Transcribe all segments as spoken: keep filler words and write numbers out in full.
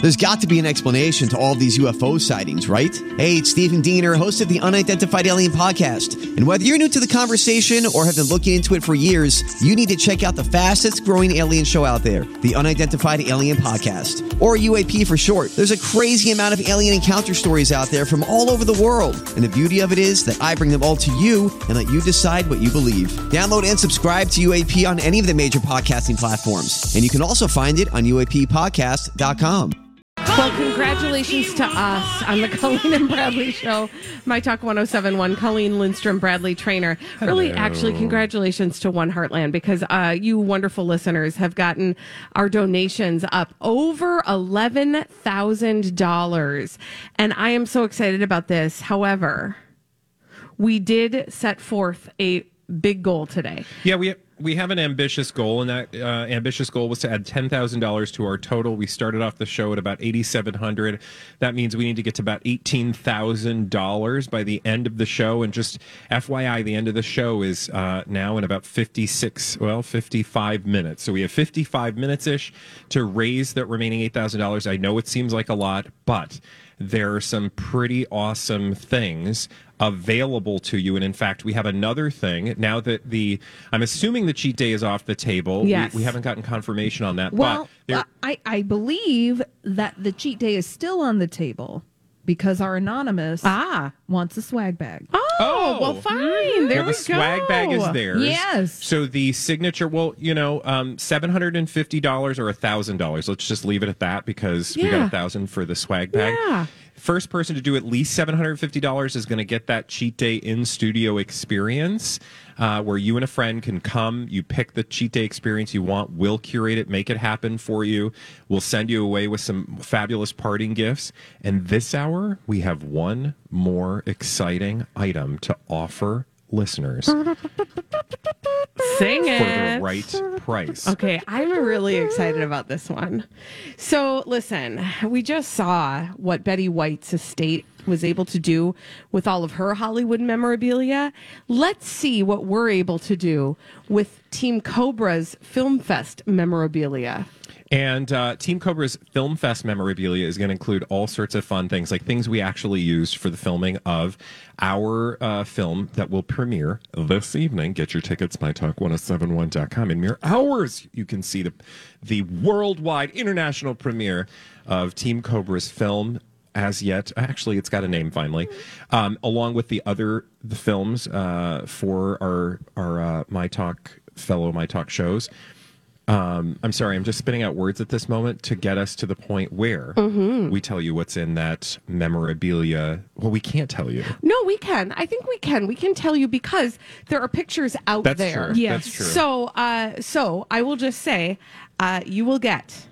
There's got to be an explanation to all of these U F O sightings, right? Hey, it's Stephen Diener, host of the Unidentified Alien Podcast. And whether you're new to the conversation or have been looking into it for years, you need to check out the fastest growing alien show out there, the Unidentified Alien Podcast, or U A P for short. There's a crazy amount of alien encounter stories out there from all over the world. And the beauty of it is that I bring them all to you and let you decide what you believe. Download and subscribe to U A P on any of the major podcasting platforms. And you can also find it on U A P podcast dot com. Well, congratulations to us on the Colleen and Bradley Show. My Talk one oh seven point one, Colleen Lindstrom, Bradley Trainer. Really, Hello. actually, congratulations to One Heartland, because uh, you wonderful listeners have gotten our donations up over eleven thousand dollars. And I am so excited about this. However, we did set forth a big goal today. Yeah, we we have an ambitious goal, and that uh, ambitious goal was to add ten thousand dollars to our total. We started off the show at about eight thousand seven hundred dollars. That means we need to get to about eighteen thousand dollars by the end of the show. And just F Y I, the end of the show is uh, now in about fifty-six, well, fifty-five minutes. So we have fifty-five minutes-ish to raise that remaining eight thousand dollars. I know it seems like a lot, but there are some pretty awesome things available to you. And in fact, we have another thing now that the, I'm assuming the cheat day is off the table. Yes. We, we haven't gotten confirmation on that. Well, but uh, I, I believe that the cheat day is still on the table because our anonymous Ah. wants a swag bag. Oh, Oh. well, fine. There well, we the swag go. bag is theirs. Yes. So the signature, well, you know, um, seven hundred fifty dollars or one thousand dollars. Let's just leave it at that because we got Yeah. one thousand dollars for the swag bag. Yeah. First person to do at least seven hundred fifty dollars is going to get that cheat day in studio experience uh, where you and a friend can come. You pick the cheat day experience you want. We'll curate it, make it happen for you. We'll send you away with some fabulous parting gifts. And this hour, we have one more exciting item to offer listeners for Sing it. the right price. Okay, I'm really excited about this one. So, listen, we just saw what Betty White's estate was able to do with all of her Hollywood memorabilia. Let's see what we're able to do with Team Cobra's Film Fest memorabilia. And uh, Team Cobra's Film Fest memorabilia is going to include all sorts of fun things, like things we actually used for the filming of our uh, film that will premiere this evening. Get your tickets, my talk one oh seven point one dot com. In mere hours, you can see the, the worldwide international premiere of Team Cobra's film. As yet, actually, it's got a name finally, um, along with the other the films uh, for our, our uh, My Talk fellow My Talk shows. Um, I'm sorry, I'm just spitting out words at this moment to get us to the point where Mm-hmm. we tell you what's in that memorabilia. Well, we can't tell you. No, we can. I think we can. We can tell you because there are pictures out That's there. true. Yes. That's true. So, uh, so I will just say, uh, you will get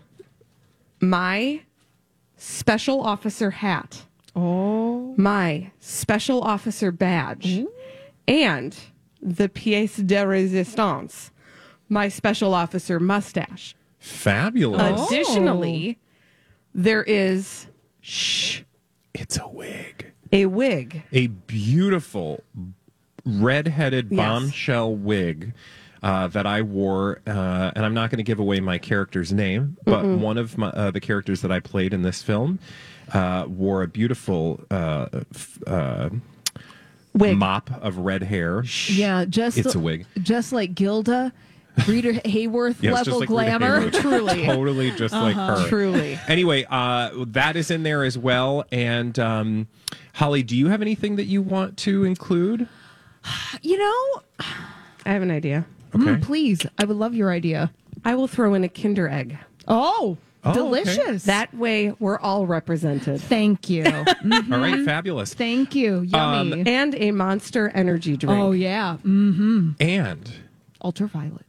my special officer hat, Oh. my special officer badge, and the pièce de résistance, my special officer mustache. Fabulous. Additionally, there is shh, It's a wig. a wig. A beautiful red-headed Yes. bombshell wig uh, that I wore, uh, and I'm not going to give away my character's name, but Mm-mm. one of my, uh, the characters that I played in this film uh, wore a beautiful uh, f- uh, Wig. mop of red hair. Yeah, just It's a wig. just like Gilda, Rita Hayworth Yeah, it's just level like Rita glamour. Hayworth. Truly. Totally just like her. Truly. Anyway, uh, that is in there as well. And um, Holly, do you have anything that you want to include? You know, I have an idea. Okay. mm, please, I would love your idea. I will throw in a Kinder Egg. Oh, Oh, delicious! That way, we're all represented. Thank you. Mhm. All right, fabulous. Thank you. Yummy. Um, And a Monster Energy drink. oh yeah. Mm-hmm. And Ultraviolet.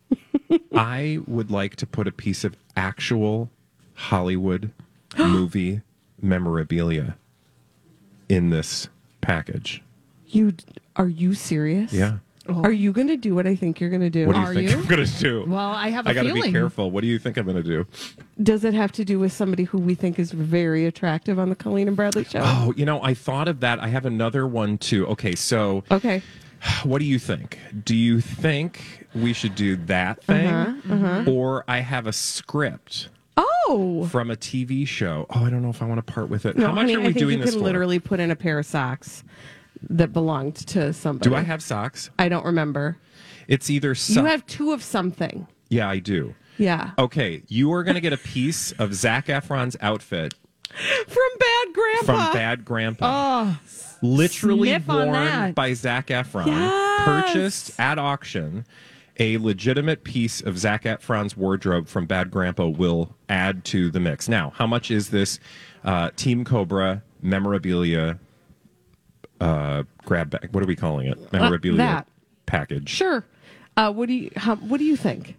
I would like to put a piece of actual Hollywood movie memorabilia in this package. You are you serious? Yeah. Oh. Are you going to do what I think you're going to do? What do you Are think you? I'm going to do? Well, I have a I got to be feeling. careful. What do you think I'm going to do? Does it have to do with somebody who we think is very attractive on the Colleen and Bradley show? Oh, you know, I thought of that. I have another one too. Okay, so Okay. what do you think? Do you think we should do that thing? Uh-huh, uh-huh. Or I have a script Oh. from a T V show. Oh, I don't know if I want to part with it. No, How much honey, are we I think doing you this can for? literally put in a pair of socks that belonged to somebody. Do I have socks? I don't remember. It's either so- You have two of something. Yeah, I do. Yeah. Okay, you are going to get a piece of Zac Efron's outfit From Bad Grandpa. from Bad Grandpa. Oh, Literally sniff on worn that. by Zac Efron. Yes. Purchased at auction. A legitimate piece of Zac Efron's wardrobe from Bad Grandpa will add to the mix. Now, how much is this uh, Team Cobra memorabilia uh, grab bag? What are we calling it? Memorabilia that. package. Sure. Uh, what do you how, What do you think?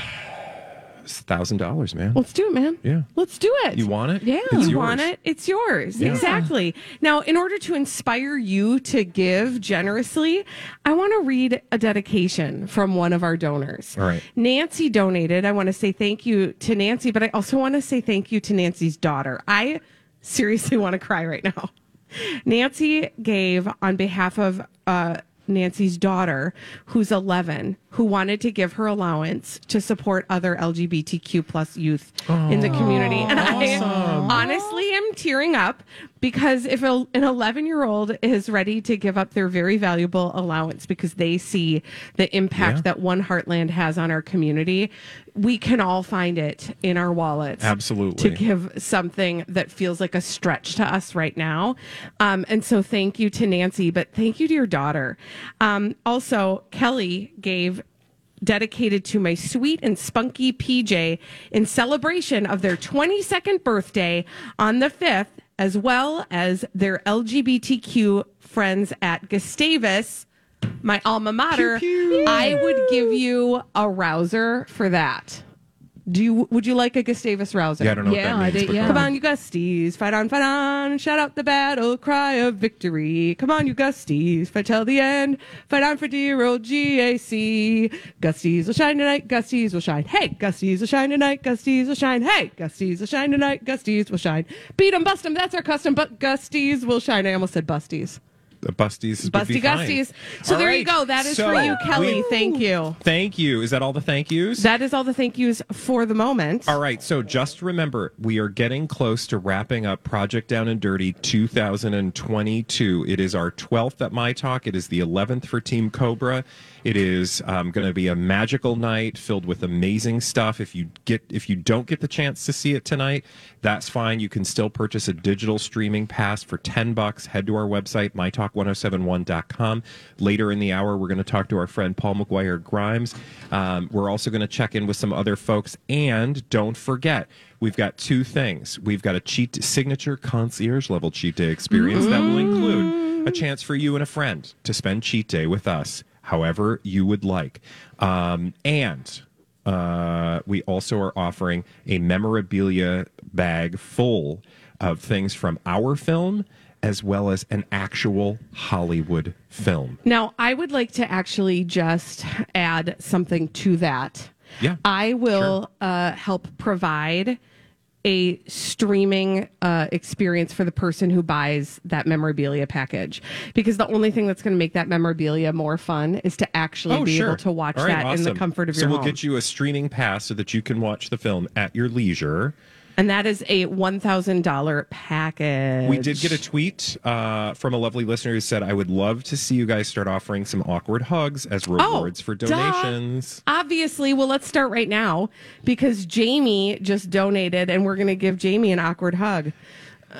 It's one thousand dollars, man. Let's do it, man. Yeah. Let's do it. You want it? Yeah. It's You yours. want it? It's yours. Yeah. Exactly. Now, in order to inspire you to give generously, I want to read a dedication from one of our donors. All right. Nancy donated. I want to say thank you to Nancy, but I also want to say thank you to Nancy's daughter. I seriously want to cry right now. Nancy gave on behalf of uh, Nancy's daughter, who's eleven, who wanted to give her allowance to support other L G B T Q plus youth in the community. And I honestly am tearing up because if a, an eleven year old is ready to give up their very valuable allowance because they see the impact Yeah. that One Heartland has on our community, we can all find it in our wallets. Absolutely. To give something that feels like a stretch to us right now. Um, and so thank you to Nancy, but thank you to your daughter. Um, also, Kelly gave dedicated to my sweet and spunky P J in celebration of their twenty-second birthday on the fifth, as well as their L G B T Q friends at Gustavus, my alma mater. I would give you a rouser for that. Do you? Would you like a Gustavus rouser? Yeah, I don't know Yeah, what I that means. did- but yeah. go Come on. on, you Gusties, fight on, fight on, shout out the battle cry of victory. Come on, you Gusties, fight till the end, fight on for dear old G A C. Gusties will shine tonight, Gusties will shine. Hey, Gusties will shine tonight, Gusties will shine. Hey, Gusties will shine tonight, Gusties will shine. Beat 'em, bust 'em, that's our custom, but Gusties will shine. I almost said Busties. The Busties. would be Busty fine. Gusties. So All there right. you go. That is So for you, Kelly. we- Thank you. Thank you. Is that all the thank yous? That is all the thank yous for the moment. All right, so just remember, we are getting close to wrapping up Project Down and Dirty two thousand twenty-two. It is our twelfth at My Talk. It is the eleventh for Team Cobra. It is um, going to be a magical night filled with amazing stuff. If you get, if you don't get the chance to see it tonight, that's fine. You can still purchase a digital streaming pass for ten bucks. Head to our website, my talk ten seventy-one dot com. Later in the hour, we're going to talk to our friend Paul McGuire Grimes. Um, we're also going to check in with some other folks. And don't forget, we've got two things. We've got a cheat signature concierge level cheat day experience that will include a chance for you and a friend to spend cheat day with us however you would like. Um, and uh, we also are offering a memorabilia bag full of things from our film as well as an actual Hollywood film. Now, I would like to actually just add something to that. Yeah, I will uh, help provide a streaming uh, experience for the person who buys that memorabilia package, because the only thing that's going to make that memorabilia more fun is to actually Oh, be sure. able to watch All right, that in the awesome. comfort of so your we'll home. get you a streaming pass so that you can watch the film at your leisure. And that is a one thousand dollars package. We did get a tweet uh, from a lovely listener who said, I would love to see you guys start offering some awkward hugs as rewards for Oh, duh. donations. Obviously, well, let's start right now because Jamie just donated and we're going to give Jamie an awkward hug. Oh,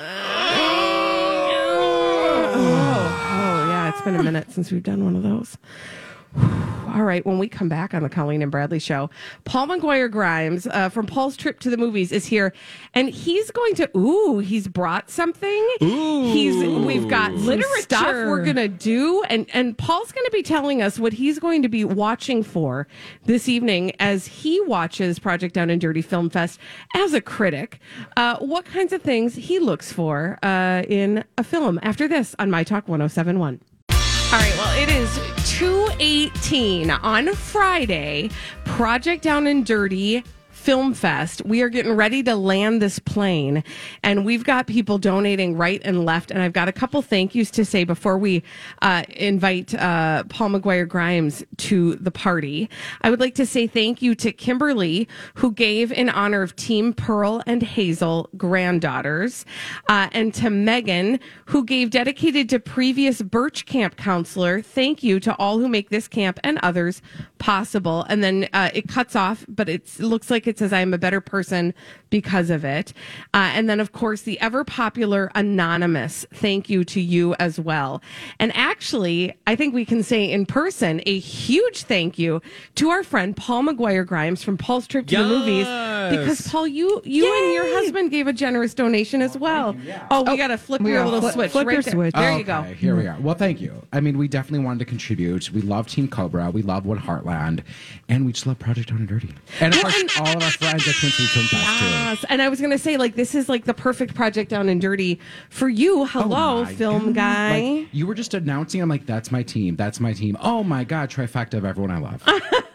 oh, yeah, it's been a minute since we've done one of those. All right, when we come back on the Colleen and Bradley show, Paul McGuire Grimes uh, from Paul's Trip to the Movies is here, and he's going to, ooh, he's brought something. Ooh. He's, we've got Literature. stuff we're going to do, and, and Paul's going to be telling us what he's going to be watching for this evening as he watches Project Down and Dirty Film Fest as a critic, uh, what kinds of things he looks for uh, in a film after this on My Talk ten seventy-one. All right, well, it is two eighteen on Friday. Project Down and Dirty Film Fest. We are getting ready to land this plane, and we've got people donating right and left. And I've got a couple thank yous to say before we uh, invite uh, Paul McGuire Grimes to the party. I would like to say thank you to Kimberly, who gave in honor of Team Pearl and Hazel granddaughters, uh, and to Megan, who gave dedicated to previous Birch Camp counselor. Thank you to all who make this camp and others possible. And then uh, it cuts off, but it's, it looks like it says I am a better person because of it. Uh, and then, of course, the ever popular Anonymous. Thank you to you as well. And actually, I think we can say in person a huge thank you to our friend Paul McGuire Grimes from Paul's Trip to Yes. the Movies, because Paul, you you and your husband gave a generous donation as well. Oh, we got to flip we your gotta little flip- switch flip right your there. switch. There Okay, you go. Here we are. Well, thank you. I mean, we definitely wanted to contribute. We love Team Cobra. We love One Heartland. And we just love Project Down and Dirty. And of Well, course, and- all of our friends at Twin Cities Film Fest, too. Yes. And I was going to say, like, this is like the perfect Project Down and Dirty for you. Hello, Oh my film God. guy. Like, you were just announcing. I'm like, that's my team. That's my team. Oh my God, trifecta of everyone I love.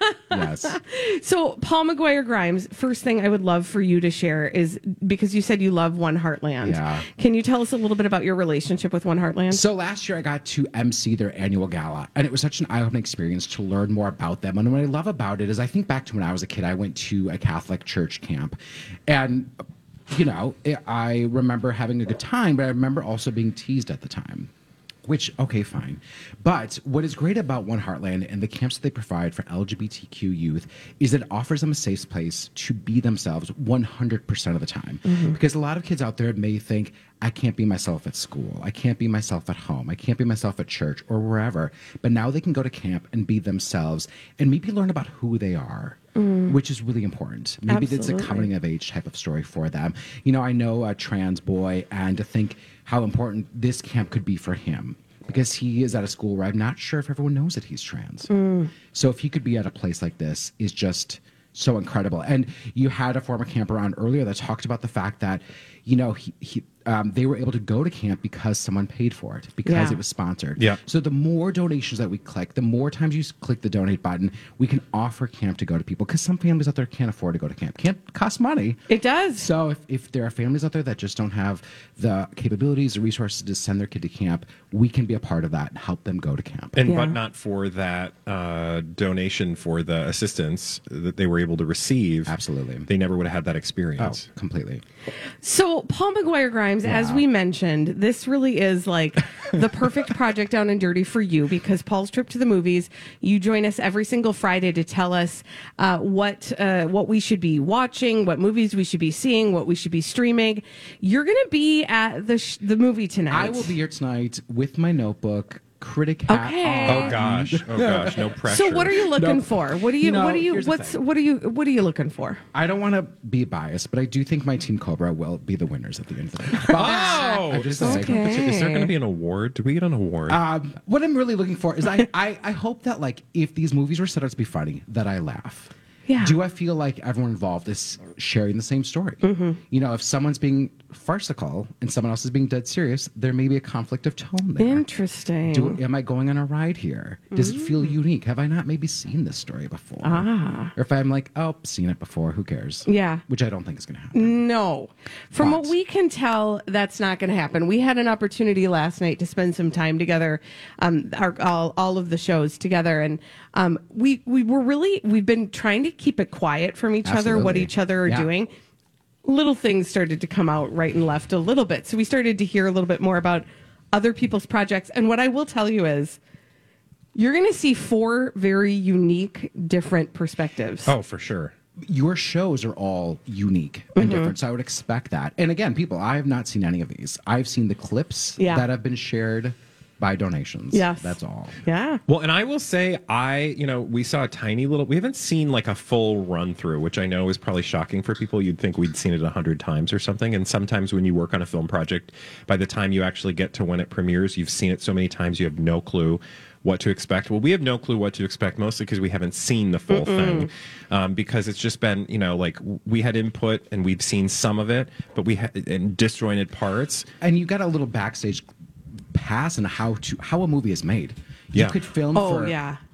Yes. So, Paul McGuire Grimes, first thing I would love for you to share is, because you said you love One Heartland. Yeah. Can you tell us a little bit about your relationship with One Heartland? So last year I got to M C their annual gala, and it was such an eye-opening experience to learn more about them. And what I love about it is I think back to when I was a kid. I went to a Catholic church camp, and you know, it, I remember having a good time, but I remember also being teased at the time. Which, okay, fine. But what is great about One Heartland and the camps that they provide for L G B T Q youth is that it offers them a safe place to be themselves one hundred percent of the time. Mm-hmm. Because a lot of kids out there may think, I can't be myself at school. I can't be myself at home. I can't be myself at church or wherever. But now they can go to camp and be themselves and maybe learn about who they are. Mm. Which is really important. Maybe it's a Absolutely. coming of age type of story for them. You know, I know a trans boy, and to think how important this camp could be for him, because he is at a school where I'm not sure if everyone knows that he's trans. Mm. So if he could be at a place like this is just so incredible. And you had a former camper on earlier that talked about the fact that, you know, he, he um, they were able to go to camp because someone paid for it, because Yeah. it was sponsored. Yeah. So the more donations that we click, the more times you click the donate button, we can offer camp to go to people, because some families out there can't afford to go to camp. Camp costs money. It does. So if, if there are families out there that just don't have the capabilities or resources to send their kid to camp, we can be a part of that and help them go to camp. And Yeah. but not for that uh, donation for the assistance that they were able to receive. Absolutely. They never would have had that Oh, experience. completely. So, Paul McGuire Grimes, as Yeah. we mentioned, this really is like the perfect Project Down and Dirty for you, because Paul's Trip to the Movies, you join us every single Friday to tell us uh, what uh, what we should be watching, what movies we should be seeing, what we should be streaming. You're going to be at the sh- the movie tonight. I will be here tonight with my notebook, critic hat Okay. on. Oh gosh! Oh gosh! No pressure. So, what are you looking No. for? What do you? You know, what do you? here's the What's? thing. What are you? What are you looking for? I don't want to be biased, but I do think my Team Cobra will be the winners at the end of the day. But Oh, I'm just is, saying. Okay. is there going to be an award? Do we get an award? Um, what I'm really looking for is I, I, I hope that, like, if these movies were set out to be funny, that I laugh. Yeah. Do I feel like everyone involved is sharing the same story? Mm-hmm. You know, if someone's being farcical and someone else is being dead serious, there may be a conflict of tone there. Interesting. Do, am I going on a ride here? Does it feel unique? Have I not maybe seen this story before? Ah. Or if I'm like, oh, seen it before, who cares? Yeah. Which I don't think is going to happen. No. From But- what we can tell, that's not going to happen. We had an opportunity last night to spend some time together, um, our, all, all of the shows together. And um, we, we were really, we've been trying to keep it quiet from each other, what Absolutely. each other are Yeah. doing. Little things started to come out right and left a little bit. So we started to hear a little bit more about other people's projects. And what I will tell you is, you're going to see four very unique, different perspectives. oh, for sure. Your shows are all unique Mm-hmm. and different, so I would expect that. And again, people, I have not seen any of these. I've seen the clips Yeah. that have been shared by donations. Yes. That's all. Yeah. Well, and I will say, I, you know, we saw a tiny little, we haven't seen like a full run through, which I know is probably shocking for people. You'd think we'd seen it a hundred times or something. And sometimes when you work on a film project, by the time you actually get to when it premieres, you've seen it so many times, you have no clue what to expect. Well, we have no clue what to expect, mostly because we haven't seen the full thing. Um, because it's just been, you know, like we had input and we've seen some of it, but we had in disjointed parts. And you got a little backstage pass on how to how a movie is made. Yeah. You could film Oh, for yeah.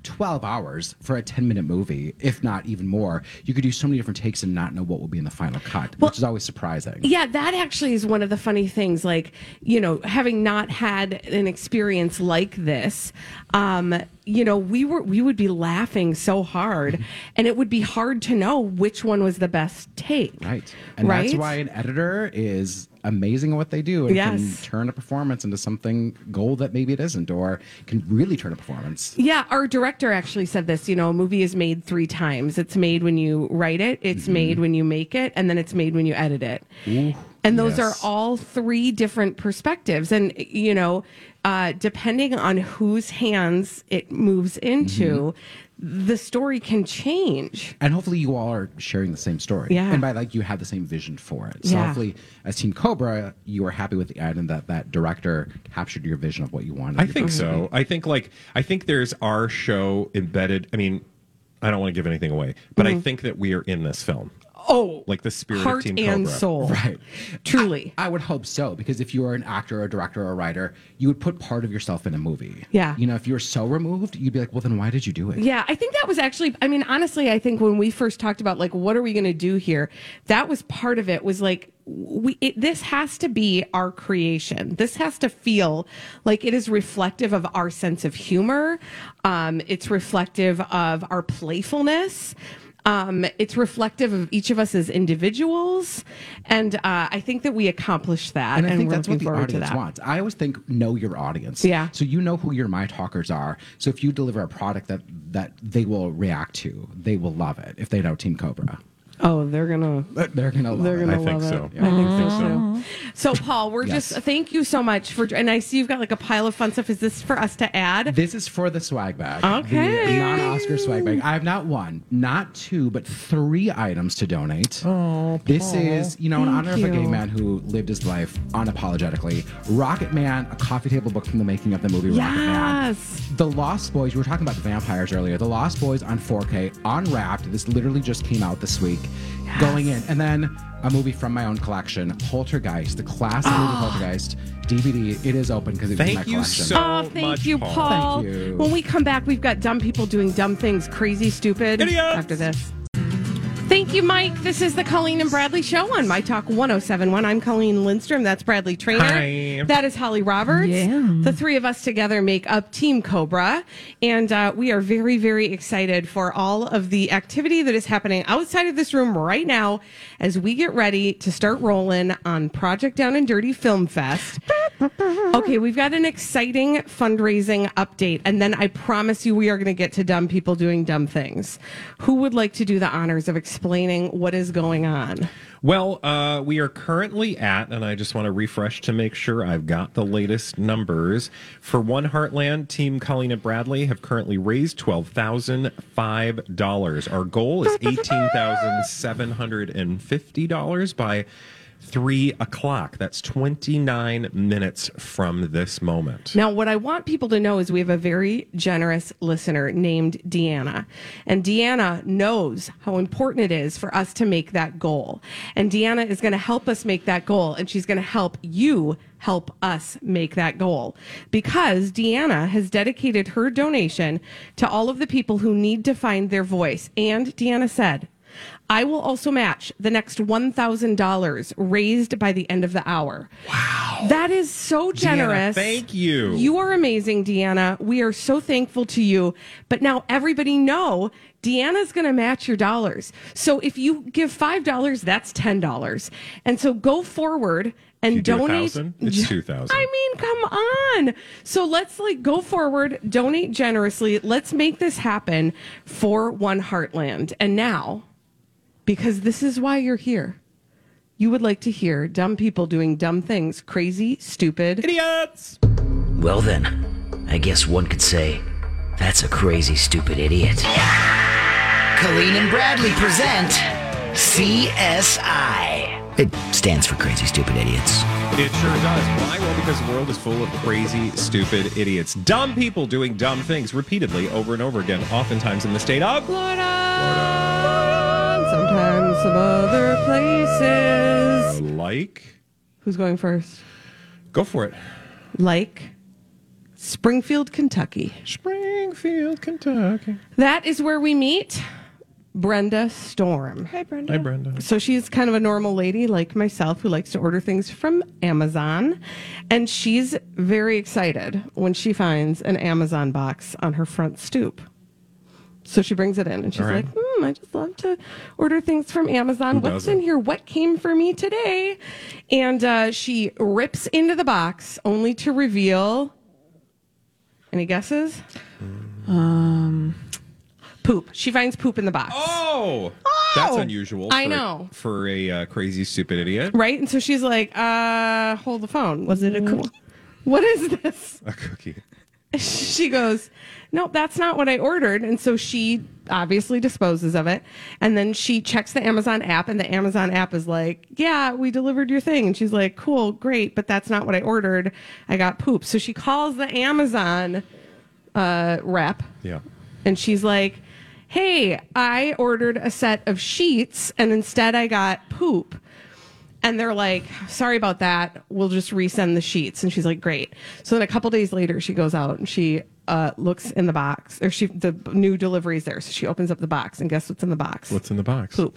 twelve hours for a ten minute movie, if not even more. You could do so many different takes and not know what will be in the final cut, Well, which is always surprising. Yeah, that actually is one of the funny things. Like, you know, having not had an experience like this, um, you know, we were we would be laughing so hard, and it would be hard to know which one was the best take. Right. And right? that's why an editor is amazing at what they do and Yes. can turn a performance into something gold that maybe it isn't, or can really turn a performance. Yeah, our director actually said this. You know, a movie is made three times. It's made when you write it, it's Mm-hmm. made when you make it, and then it's made when you edit it. Ooh, And those yes. are all three different perspectives. And, you know, uh, depending on whose hands it moves into, Mm-hmm. the story can change. And hopefully you all are sharing the same story. Yeah. And by like you have the same vision for it. So Yeah. hopefully as Team Cobra, you are happy with the end and that that director captured your vision of what you wanted. I think so. I think like I think there's our show embedded. I mean, I don't want to give anything away, but I think that we are in this film. Oh, Like the spirit of heart Team and Cobra. soul. Right. Truly. I would hope so, because if you were an actor or a director or a writer, you would put part of yourself in a movie. Yeah. You know, if you were so removed, you'd be like, well, then why did you do it? Yeah, I think that was actually, I mean, honestly, I think when we first talked about, like, what are we going to do here? That was part of it, was like, we it, this has to be our creation. This has to feel like it is reflective of our sense of humor. Um, it's reflective of our playfulness. Um, it's reflective of each of us as individuals. And uh, I think that we accomplished that. And I think we're that's what looking the forward to audience that. wants. I always think know your audience. Yeah. So you know who your My Talkers are. So if you deliver a product that that they will react to, they will love it. If they know Team Cobra, Oh, they're going to. they're gonna love They're it. gonna I think love so. it. I think so so. too. So, Paul, we're Yes. just thank you so much for. And I see you've got like a pile of fun stuff. Is this for us to add? This is for the swag bag. Okay. The non-Oscar swag bag. I have not one, not two, but three items to donate. Oh, This is, you know, in honor of a gay you. man who lived his life unapologetically. Rocket Man, a coffee table book from the making of the movie Rocket Man. Yes. The Lost Boys, we were talking about the vampires earlier. The Lost Boys on four K, unwrapped. This literally just came out this week. Going in. And then a movie from my own collection, Poltergeist, the classic movie Poltergeist, D V D. It is open because it's in my Thank you collection. so Oh, thank much, you, Paul. Paul. Thank you. When we come back, we've got dumb people doing dumb things, crazy, stupid. Idiots. After this. Thank you, Mike. This is the Colleen and Bradley Show on My Talk one oh seven point one. I'm Colleen Lindstrom. That's Bradley Trainer. Hi. That is Holly Roberts. Yeah. The three of us together make up Team Cobra. And uh, we are very, very excited for all of the activity that is happening outside of this room right now as we get ready to start rolling on Project Down and Dirty Film Fest. Okay, we've got an exciting fundraising update, and then I promise you we are going to get to dumb people doing dumb things. Who would like to do the honors of explaining what is going on? Well, uh, we are currently at, and I just want to refresh to make sure I've got the latest numbers. For One Heartland, Team Colleen and Bradley have currently raised twelve thousand five dollars. Our goal is eighteen thousand seven hundred fifty dollars by three o'clock. That's twenty-nine minutes from this moment. Now, what I want people to know is we have a very generous listener named Deanna. And Deanna knows how important it is for us to make that goal. And Deanna is going to help us make that goal. And she's going to help you help us make that goal. Because Deanna has dedicated her donation to all of the people who need to find their voice. And Deanna said, I will also match the next one thousand dollars raised by the end of the hour. Wow. That is so generous. Deanna, thank you. You are amazing, Deanna. We are so thankful to you. But now everybody know Deanna's going to match your dollars. So if you give five dollars, that's ten dollars. And so go forward and You do a donate. thousand? It's two thousand. I mean, come on. So let's like go forward, donate generously. Let's make this happen for One Heartland. And now, because this is why you're here, you would like to hear dumb people doing dumb things, crazy, stupid. Idiots! Well then, I guess one could say, that's a crazy, stupid idiot. Colleen and Bradley present C S I. It stands for Crazy Stupid Idiots. It sure does. Why? Well, because the world is full of crazy, stupid idiots. Dumb people doing dumb things repeatedly over and over again, oftentimes in the state of Florida. Florida. Sometimes some other places. Like? Who's going first? Go for it. Like Springfield, Kentucky. Springfield. Springfield, Kentucky. That is where we meet Brenda Storm. Hi, Brenda. Hi, Brenda. So she's kind of a normal lady like myself who likes to order things from Amazon. And she's very excited when she finds an Amazon box on her front stoop. So she brings it in and she's All right. like, hmm, I just love to order things from Amazon. Who What's doesn't? in here? What came for me today? And uh, she rips into the box only to reveal. Any guesses? Um, Poop. She finds poop in the box. Oh, that's unusual. I for- know. For a uh, crazy, stupid idiot. Right? And so she's like, uh, hold the phone. Was it a cookie? What is this? A cookie. She goes, nope, that's not what I ordered. And so she obviously disposes of it. And then she checks the Amazon app, and the Amazon app is like, yeah, we delivered your thing. And she's like, cool, great, but that's not what I ordered. I got poop. So she calls the Amazon uh, rep, Yeah. and she's like, hey, I ordered a set of sheets, and instead I got poop. And they're like, sorry about that. We'll just resend the sheets. And she's like, great. So then a couple days later, she goes out and she uh, looks in the box, or she the new delivery is there. So she opens up the box, and guess what's in the box? What's in the box? Poop.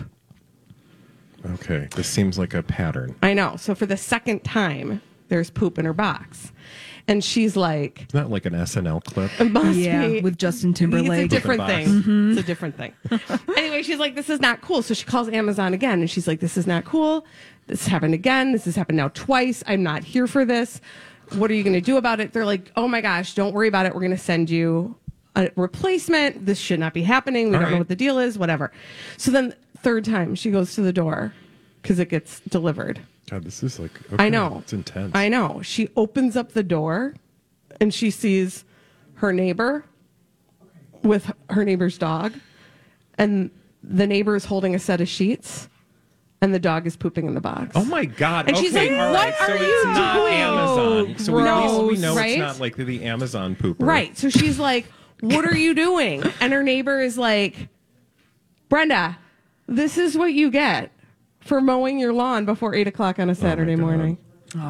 Okay. This seems like a pattern. I know. So for the second time, there's poop in her box. And she's like, Isn't that like an S N L clip? it must yeah, be. with Justin It's a Timberlake. different Poop in thing. a box. It's a different thing. Anyway, she's like, this is not cool. So she calls Amazon again, and she's like, this is not cool. This happened again. This has happened now twice. I'm not here for this. What are you going to do about it? They're like, oh my gosh, don't worry about it. We're going to send you a replacement. This should not be happening. We All don't know right. what the deal is, whatever. So then third time she goes to the door because it gets delivered. God, this is like. I okay, know. It's intense. I know. She opens up the door and she sees her neighbor with her neighbor's dog. And the neighbor is holding a set of sheets. And the dog is pooping in the box. Oh my God! And okay, she's like, all "What right. So are it's you not doing?" Amazon. So at least we Gross, know right? it's not like the Amazon pooper. Right. So she's like, what are you doing? And her neighbor is like, Brenda, this is what you get for mowing your lawn before eight o'clock on a Saturday God. morning.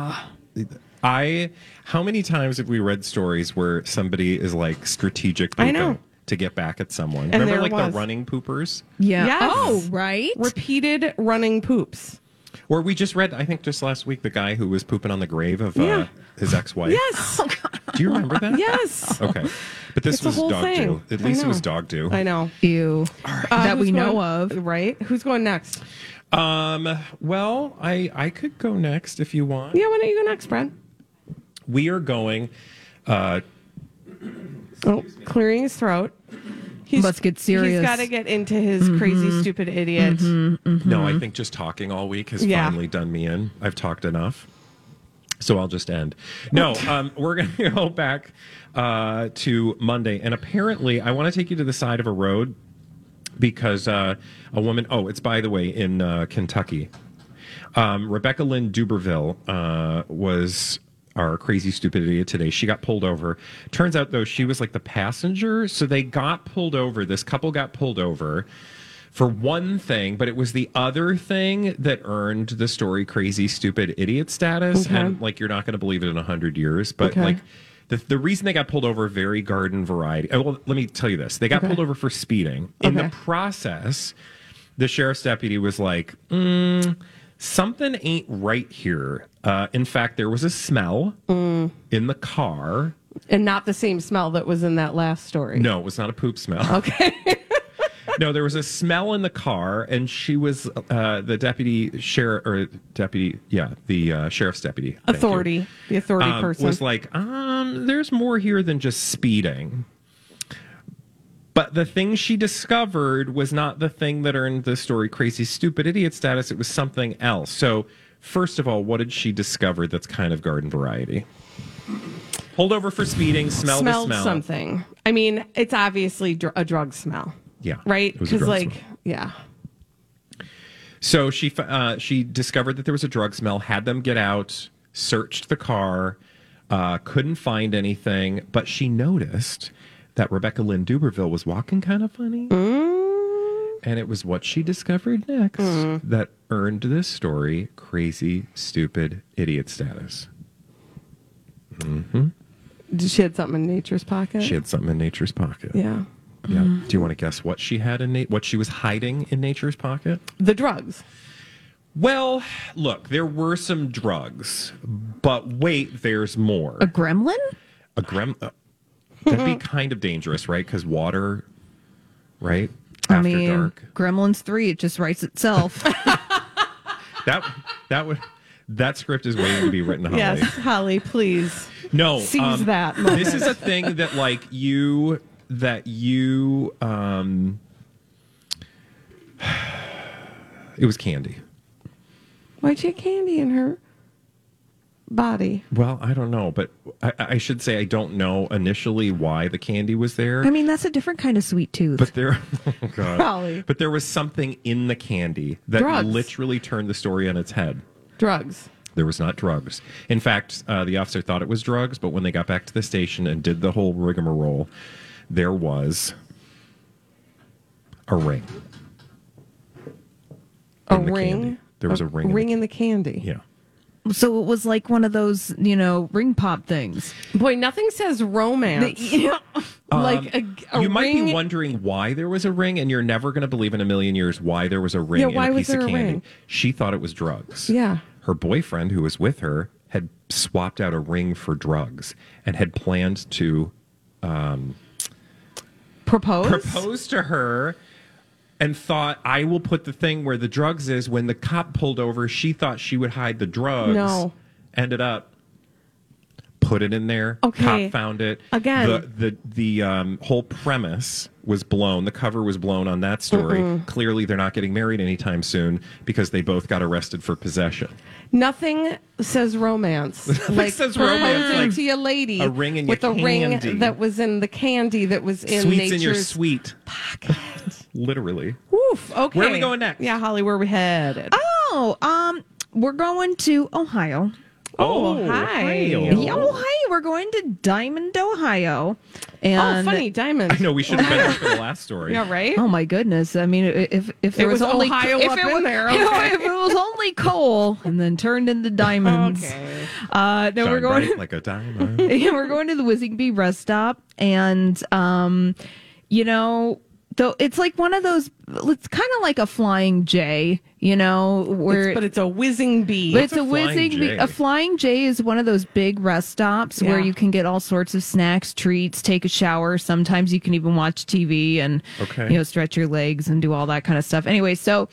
I. How many times have we read stories where somebody is like strategic I pooping know. to get back at someone? And Remember, there like was. the running poopers, Yeah. Yes. Oh, right. Repeated running poops. or we just read. I think just last week, the guy who was pooping on the grave of uh, Yeah. his ex-wife. Yes. Do you remember that? Yes. Okay, but this It's a was whole dog thing. do. At I least it know. was dog do. I know. Ew. Uh, that we who's know going- of. Right? Who's going next? Um. Well, I I could go next if you want. Yeah, why don't you go next, Brad? We are going. Uh, Oh, clearing his throat. He's, Let's get serious. He's got to get into his crazy, stupid idiot. No, I think just talking all week has Yeah. finally done me in. I've talked enough. So I'll just end. No, um, we're going to go back uh, to Monday. And apparently, I want to take you to the side of a road because uh, a woman, oh, it's by the way, in uh, Kentucky. Um, Rebecca Lynn Duberville uh, was our crazy stupid idiot today. She got pulled over. Turns out, though, she was like the passenger. So they got pulled over. This couple got pulled over for one thing, but it was the other thing that earned the story crazy stupid idiot status. Okay. And like, you're not going to believe it in a hundred years, but Okay. like the, the reason they got pulled over, very garden variety. Oh, well, let me tell you this. They got Okay. pulled over for speeding. In Okay. the process, the sheriff's deputy was like, mm, something ain't right here. Uh, in fact, there was a smell Mm. in the car. And not the same smell that was in that last story. No, it was not a poop smell. Okay. No, there was a smell in the car, and she was uh, the deputy sheriff, or deputy, yeah, the uh, sheriff's deputy. Thank you. Authority. The authority Um, person. was like, um, there's more here than just speeding. But the thing she discovered was not the thing that earned the story crazy stupid idiot status. It was something else. So, first of all, what did she discover that's kind of garden variety? Hold over for speeding, smell Smelled the smell. something. I mean, it's obviously dr- a drug smell. Yeah. Right? it was a Because, drug like, smell. yeah. So she f- uh, she discovered that there was a drug smell, had them get out, searched the car, uh, couldn't find anything, but she noticed that Rebecca Lynn Duberville was walking kind of funny. And it was what she discovered next that earned this story crazy, stupid, idiot status. Did she had something in Nature's pocket? She had something in Nature's pocket. Yeah. Yeah. Do you want to guess what she had in na- what she was hiding in Nature's pocket? The drugs. Well, look, there were some drugs, but wait, there's more. A gremlin? A grem. Uh, that'd be kind of dangerous, right? Because water, right? After I mean, dark. Gremlins three, it just writes itself. That that would that script is waiting to be written, Holly. Yes, Holly, please. No, Seize um, that This moment. is a thing that like you that you um it was candy. Why'd she have candy in her body? Well, I don't know, but I, I should say I don't know initially why the candy was there. I mean, that's a different kind of sweet tooth. But there, oh God. Holly. But there was something in the candy that Drugs. literally turned the story on its head. Drugs. There was not drugs. In fact, uh, the officer thought it was drugs, but when they got back to the station and did the whole rigmarole, there was a ring. A in the ring? candy. There was a ring in the ring in the candy. Yeah. So it was like one of those, you know, ring pop things. Boy, nothing says romance. like a, a Um, you might ring. be wondering why there was a ring, and you're never going to believe in a million years why there was a ring Yeah, in why a was piece of there a candy. ring? She thought it was drugs. Yeah. Her boyfriend, who was with her, had swapped out a ring for drugs and had planned to Propose? propose to her and thought, I will put the thing where the drugs is. When the cop pulled over, she thought she would hide the drugs. No. Ended up put it in there. Okay. Cop found it. Again. The the the um, whole premise was blown. The cover was blown on that story. Mm-mm. Clearly, they're not getting married anytime soon because they both got arrested for possession. Nothing says romance. Nothing says romance, proposing like to a lady a ring in with your a ring candy. that was in the candy that was in Sweets nature's in your sweet. pocket. Literally. Woof. Okay. Where are we going next? Yeah, Holly, where are we headed? Oh, um, we're going to Ohio. Oh, hi. Ohio. Yeah, Ohio. We're going to Diamond, Ohio. And oh, funny diamond. I know we should have been there for the last story. Yeah, right. Oh my goodness! I mean, if if there It was only Ohio if up it in was, there, you know, okay. if it was only coal and then turned into diamonds. Okay. Uh, no, Shine we're going. bright like a diamond. Yeah, we're going to the Whizzing Bee rest stop, and um, you know, though it's like one of those. It's kind of like a Flying J, you know, where It's- but it's a whizzing bee. but it's a a Flying whizzing bee. J? A Flying J is one of those big rest stops where Yeah. you can get all sorts of snacks, treats, take a shower. Sometimes you can even watch T V and Okay. you know stretch your legs and do all that kind of stuff. Anyway, so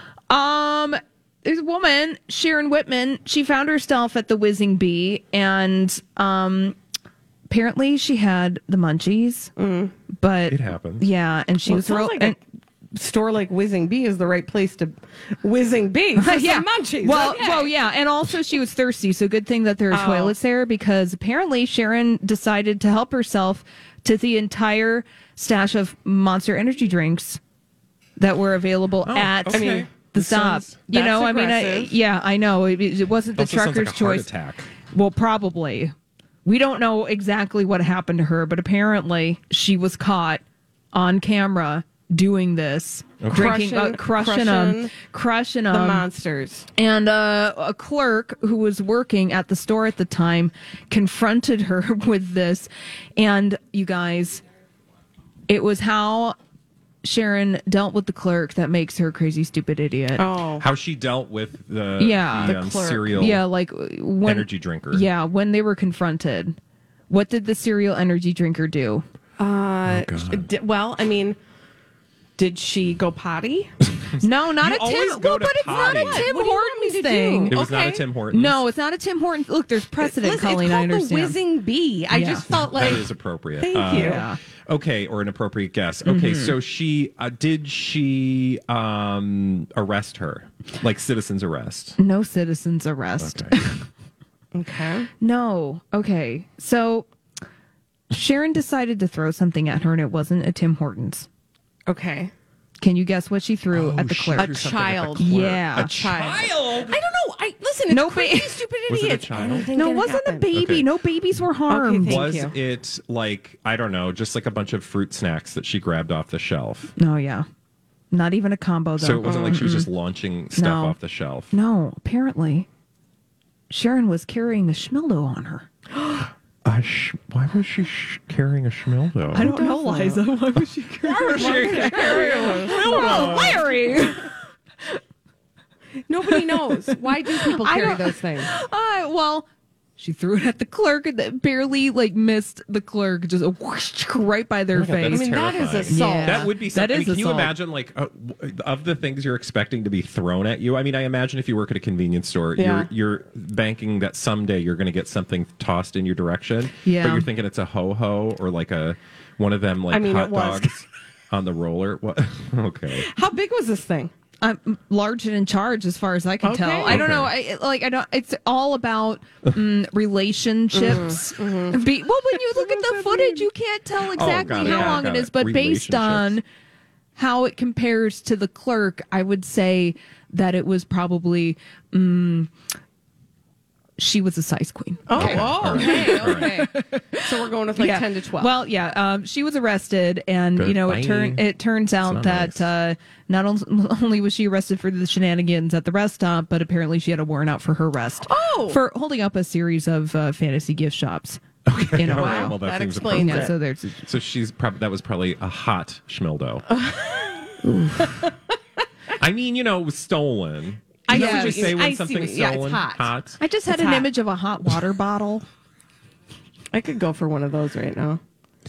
um, there's a woman, Sharon Whitman. She found herself at the Whizzing Bee, and um, apparently she had the munchies. But It happens. yeah, and she Well, it was sounds real. like and, a store like Whizzing Bee is the right place to whizzing bee. For yeah. some munchies. Well, Okay. well, yeah, and also she was thirsty, so good thing that there are Oh. toilets there because apparently Sharon decided to help herself to the entire stash of Monster Energy drinks that were available Oh, at okay. the This stop. sounds- You know, That's I mean, I, aggressive. yeah, I know it, it wasn't the Also sounds trucker's like a heart choice. attack. Well, probably. We don't know exactly what happened to her, but apparently she was caught on camera doing this, drinking, uh, Crushing- crushing them, crushing crushing the them. monsters. And uh, a clerk who was working at the store at the time confronted her with this. And you guys, it was how Sharon dealt with the clerk that makes her a crazy, stupid idiot. Oh, How she dealt with the, Yeah. the, The um, clerk. cereal Yeah, like when, energy drinker. Yeah, when they were confronted. What did the cereal energy drinker do? uh, God. d- well, I mean, did she go potty? No, not You a always Tim. go Well, to but it's not a potty. Tim What do you want me Hortons to thing. do? It was not a Okay. Tim Hortons. No, it's not a Tim Hortons. Look, there's precedent, Listen, Colleen. it's I called understand. the whizzing bee. I Yeah. just felt like That is appropriate. Thank Uh, you. Yeah. Okay, or an appropriate guess. Okay, Mm-hmm. so she uh, did she um, arrest her, like citizen's arrest? No citizen's arrest. Okay. Okay. No. Okay. So Sharon decided to throw something at her, and it wasn't a Tim Hortons. Okay. Can you guess what she threw Oh, at the she clerk? threw A something at the child. clerk. Yeah. a A child. I don't know. I listen. It's No, crazy, ba- stupid Was it a idiots. child? Anything No, it can wasn't a happen. baby. Okay. No babies were harmed. thank Was you. it like I don't know, just like a bunch of fruit snacks that she grabbed off the shelf? No, yeah. Not even a combo, though. So it wasn't like she was just launching stuff No. off the shelf. No, apparently Sharon was carrying a schmildo on her. A A sh- why was she sh- carrying a schmildo? I don't know, Liza. Why was she Why was she carrying a Oh, Larry! Nobody knows. Why do people I carry don't- those things? Uh, well, she threw it at the clerk and that barely like missed the clerk, just a whoosh, right by their Oh my God, face. that I is mean, that is terrifying. assault. Yeah. That would be That something. I is mean, can you assault. imagine, like, uh, w- of the things you're expecting to be thrown at you? I mean, I imagine if you work at a convenience store, Yeah. you're you're banking that someday you're going to get something tossed in your direction. Yeah. But you're thinking it's a ho ho or like a one of them like I mean, hot it was. dogs on the roller. What? Okay. How big was this thing? I'm large and in charge, as far as I can Okay. tell. I don't Okay. know. I like. I don't. It's all about mm, relationships. Mm-hmm, Be, well, when you look at the footage, you can't tell exactly got it, how got it, long got it it. is. But based on Relationships. how it compares to the clerk, I would say that it was probably. Mm, she was a size queen. Oh, Okay. oh, All right. okay, All right. okay. So we're going with like Yeah. ten to twelve. Well, yeah, um, she was arrested, and Good. you know, it Bye. turned it turns out not that nice. uh, not on- only was she arrested for the shenanigans at the rest stop, but apparently she had a warrant out for her arrest. Oh! for holding up a series of uh, fantasy gift shops. Okay, in All a right, row. well, that That seems explains appropriate. Yeah, so there's So she's probably that was probably a hot schmildo. I mean, you know, it was stolen. I Is that see what you what you say mean. when I see something's what you- yeah, it's stolen? hot. I just had It's an hot. image of a hot water bottle. I could go for one of those right now.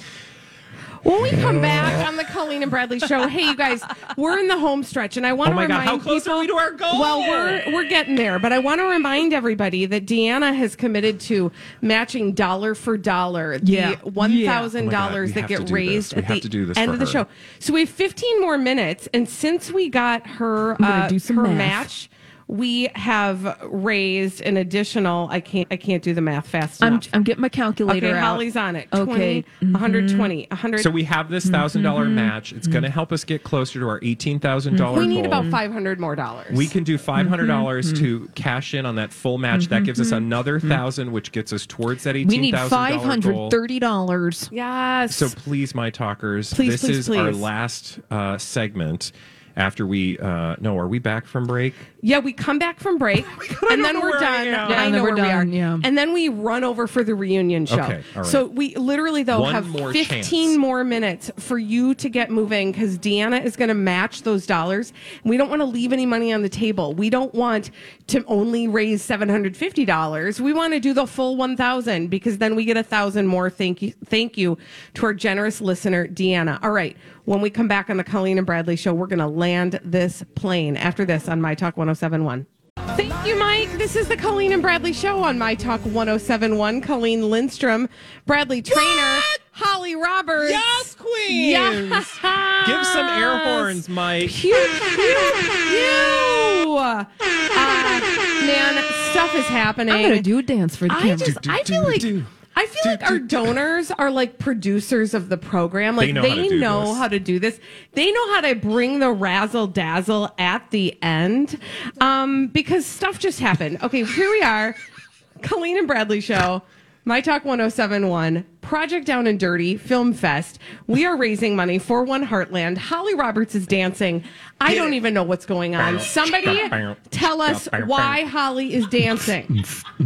When we come back on the Colleen and Bradley show, hey, you guys, we're in the home stretch, and I want Oh to my God, remind how close people, are we to our goal? Well, we're we're getting there, but I want to remind everybody that Deanna has committed to matching dollar for dollar the Yeah. one thousand Oh my God, dollars we that have to get do raised this. We at have the to do this end for of the her. show. So we have fifteen more minutes, and since we got her gonna uh, do some her math. match. We have raised an additional. I can't. I can't do the math fast I'm enough. I'm getting my calculator Okay, out. Holly's on it. Okay. twenty, one hundred twenty, one hundred. So we have this thousand dollar match. It's going to help us get closer to our eighteen thousand dollar we goal. need about five hundred more dollars. We can do five hundred dollars to cash in on that full match. That gives us another thousand, which gets us towards that We eighteen need thousand five dollar hundred goal. thirty dollars. Yes. So please, my talkers, Please, this please, is our please. last uh, segment. After we, uh, no, are we back from break? yeah, we come back from break, and then know we're where done. I am. Yeah, I and know then we're where we are. done, yeah. And then we run over for the reunion show. Okay, all right. So we literally though One have more fifteen chance. more minutes for you to get moving because Deanna is going to match those dollars. We don't want to leave any money on the table. We don't want to only raise seven hundred fifty dollars. We want to do the full one thousand because then we get a thousand more. Thank you, thank you to our generous listener Deanna. All right. When we come back on the Colleen and Bradley show, we're going to land this plane after this on My Talk one oh seven one. Thank you, Mike. This is the Colleen and Bradley show on My Talk one oh seven one. Colleen Lindstrom, Bradley Trainer, Holly Roberts. Yes, queen. Yes. Give some air horns, Mike. Pew, pew, pew. Uh, man, stuff is happening. I'm gonna do a dance for the I camera. just, Do, I do, feel like, do. I feel Do, like do, our do. donors are like producers of the program. Like They know they how to do know this. how to do this. They know how to bring the razzle dazzle at the end, um, because stuff just happened. Okay, here we are, Colleen and Bradley show. My Talk one oh seven one, Project Down and Dirty Film Fest. We are raising money for One Heartland. Holly Roberts is dancing. I don't even know what's going on. Somebody tell us why Holly is dancing.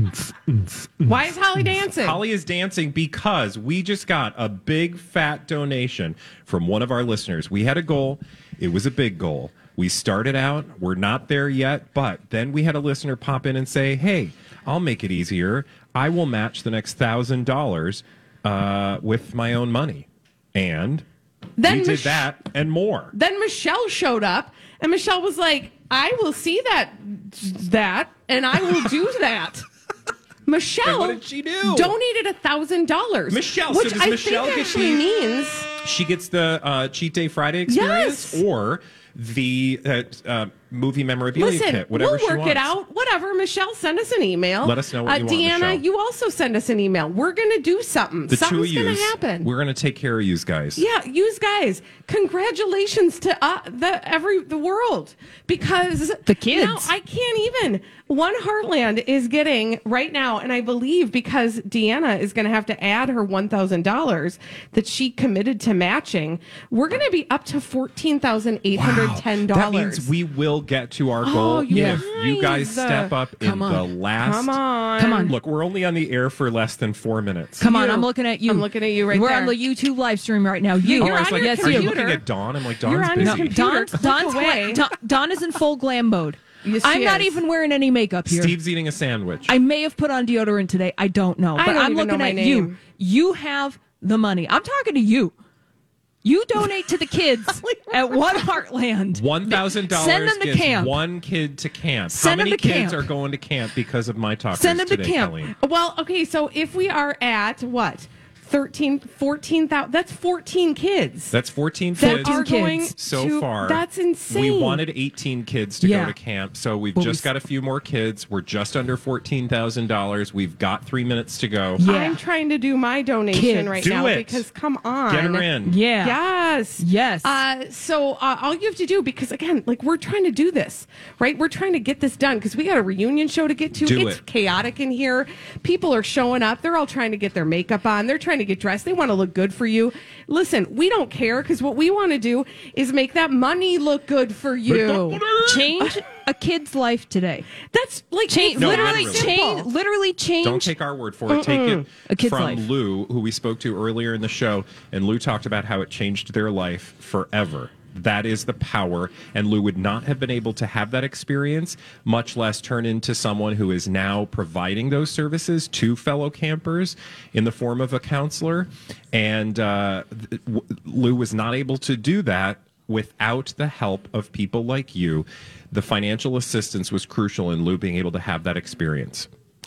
Why is Holly dancing? Holly is dancing because we just got a big fat donation from one of our listeners. We had a goal. It was a big goal. We started out. We're not there yet, but then we had a listener pop in and say, hey, I'll make it easier. I will match the next thousand dollars uh, with my own money. And Then we did Mich- that and more. Then Michelle showed up, and Michelle was like, I will see that, that, and I will do that. Michelle And what did she do? donated a thousand dollars. Michelle, so which does I Michelle think get actually the- means She gets the uh, Cheat Day Friday experience Yes. or the uh, uh, movie memorabilia listen. kit, whatever We'll she work wants. it out. Whatever. Michelle, send us an email. Let us know what uh, you want, Deanna, Michelle. you also send us an email. We're gonna do something. The two of Something's gonna yous, happen. we're going to take care of you guys. Yeah, yous guys, congratulations to uh, the every the world because The kids. No, I can't even. One Heartland is getting right now, and I believe because Deanna is going to have to add her one thousand dollars that she committed to matching, we're going to be up to fourteen thousand eight hundred ten That dollars. means we will get to our Oh, goal you if you guys guys. step up in Come on. the last. Come on. Come on. Look, we're only on the air for less than four minutes. Come on, You. I'm looking at you. I'm looking at you right We're there. on the YouTube live stream right now. You. Oh, You're I was on like, your are computer. you looking at Dawn? I'm like, Dawn's You're on busy. your computer. Dawn, Click Dawn's away. Dawn, Dawn is in full glam mode. Yes, I'm she not is. even wearing any makeup here. Steve's eating a sandwich. I may have put on deodorant today. I don't know. I But don't I'm even know looking my at name. you. You have the money. I'm talking to you. You donate to the kids at One Heartland. One thousand dollars Send them to gives camp. one kid to camp. Send How them many to kids camp. are going to camp because of my talkers Send them to today, camp. Colleen? Well, okay, so if we are at what? thirteen, fourteen thousand, that's fourteen kids. That's fourteen that kids are kids. going so to- far. That's insane. We wanted eighteen kids to Yeah. go to camp, so we've Well, just we- got a few more kids. We're just under fourteen thousand dollars. We've got three minutes to go. Yeah. I'm trying to do my donation Kids. right Do now it. because come on. Get her in. Yeah. Yes. Yes. Uh, so uh, all you have to do, because again, like we're trying to do this, right? We're trying to get this done because we got a reunion show to get to. Do it's it. chaotic in here. People are showing up. They're all trying to get their makeup on. They're trying to get dressed. They want to look good for you. Listen, we don't care because what we want to do is make that money look good for you. Change a kid's life today. That's like Change, it's No, literally, literally. change, simple. literally change. Don't take our word for it. Take it A kid's from life. Lou, who we spoke to earlier in the show, and Lou talked about how it changed their life forever. That is the power, and Lou would not have been able to have that experience, much less turn into someone who is now providing those services to fellow campers in the form of a counselor. And uh, th- w- Lou was not able to do that without the help of people like you. The financial assistance was crucial in Lou being able to have that experience.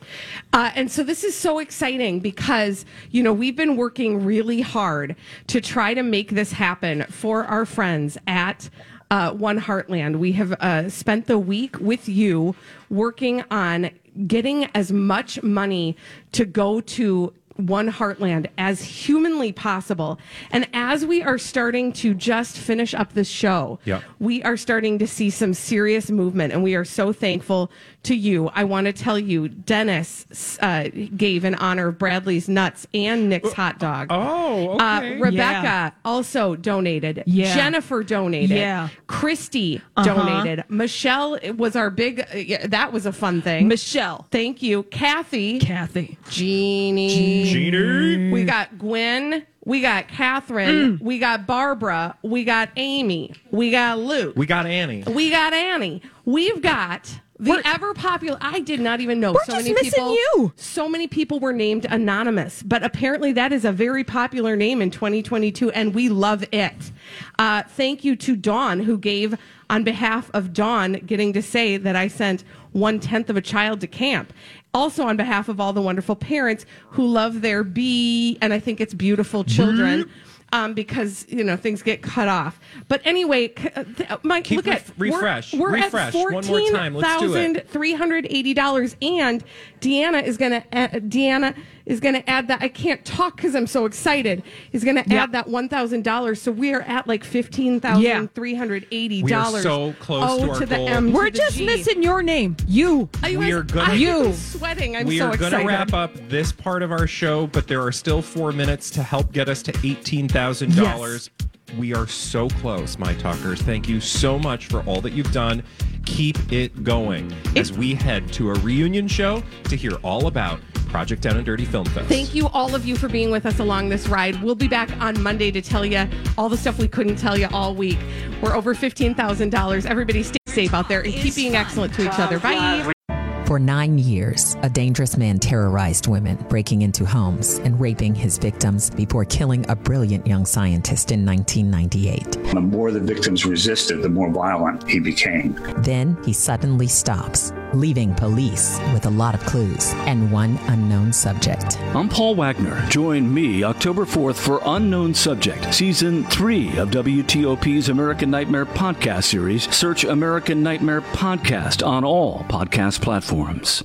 Uh, and so this is so exciting because, you know, we've been working really hard to try to make this happen for our friends at uh, One Heartland. We have uh, spent the week with you working on getting as much money to go to One Heartland as humanly possible. And as we are starting to just finish up this show, Yep. we are starting to see some serious movement, and we are so thankful to you. I want to tell you, Dennis uh, gave in honor of Bradley's nuts and Nick's hot dog. Oh, Uh, okay. Rebecca Yeah. also donated. Yeah. Jennifer donated. Yeah. Christy Uh-huh. donated. Michelle was our big. Uh, yeah, that was a fun thing. Michelle. Thank you, Kathy. Kathy. Jeannie. Jeannie. We got Gwen. We got Catherine. We got Barbara. We got Amy. We got Luke. We got Annie. We got Annie. We've got the We're- ever popular. I did not even know We're so just many missing people. you. So many people were named anonymous, but apparently that is a very popular name in twenty twenty-two, and we love it. Uh, thank you to Dawn, who gave on behalf of Dawn, getting to say that I sent one tenth of a child to camp. Also on behalf of all the wonderful parents who love their bee, and I think it's beautiful children. Um, because you know things get cut off, but anyway, c- uh, th- Mike, Keep look at ref- refresh. We're, we're Refresh. at One more fourteen time. Let's do it. thousand three hundred eighty dollars, and Deanna is gonna uh, Deanna is gonna add that. I can't talk because I'm so excited. Is gonna Yep. add that one thousand dollars, so we are at like fifteen thousand three hundred eighty dollars. We are so close oh, to our to the goal. M. to We're the just G. missing your name. You. You We guys- are gonna- I am You. sweating. I'm we so are going excited. to wrap up this part of our show, but there are still four minutes to help get us to eighteen thousand dollars. We are so close, my talkers. Thank you so much for all that you've done. Keep it going as we head to a reunion show to hear all about Project Down and Dirty Film Fest. Thank you, all of you, for being with us along this ride. We'll be back on Monday to tell you all the stuff we couldn't tell you all week. We're over fifteen thousand dollars. Everybody stay safe out there and keep being excellent to each other. Bye. For nine years, a dangerous man terrorized women, breaking into homes and raping his victims before killing a brilliant young scientist in nineteen ninety-eight. The more the victims resisted, the more violent he became. Then he suddenly stops, leaving police with a lot of clues and one unknown subject. I'm Paul Wagner. Join me October fourth for Unknown Subject, Season three of W T O P's American Nightmare podcast series. Search American Nightmare Podcast on all podcast platforms.